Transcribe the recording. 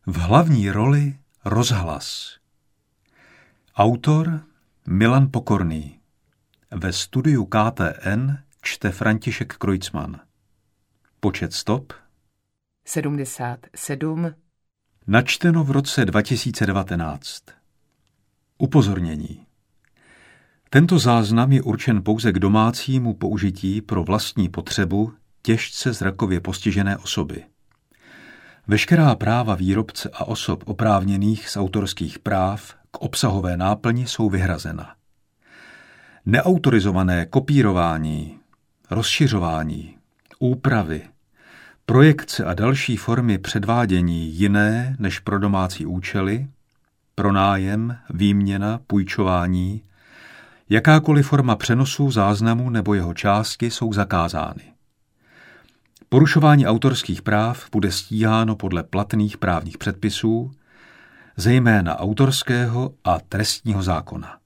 V hlavní roli rozhlas. Autor Milan Pokorný. Ve studiu KTN čte František Kreutzmann. Počet stop 77. Načteno v roce 2019. Upozornění. Tento záznam je určen pouze k domácímu použití pro vlastní potřebu těžce zrakově postižené osoby. Veškerá práva výrobce a osob oprávněných z autorských práv k obsahové náplni jsou vyhrazena. Neautorizované kopírování, rozšiřování, úpravy, projekce a další formy předvádění jiné než pro domácí účely, pronájem, výměna, půjčování, jakákoliv forma přenosu, záznamu nebo jeho části jsou zakázány. Porušování autorských práv bude stíháno podle platných právních předpisů, zejména autorského a trestního zákona.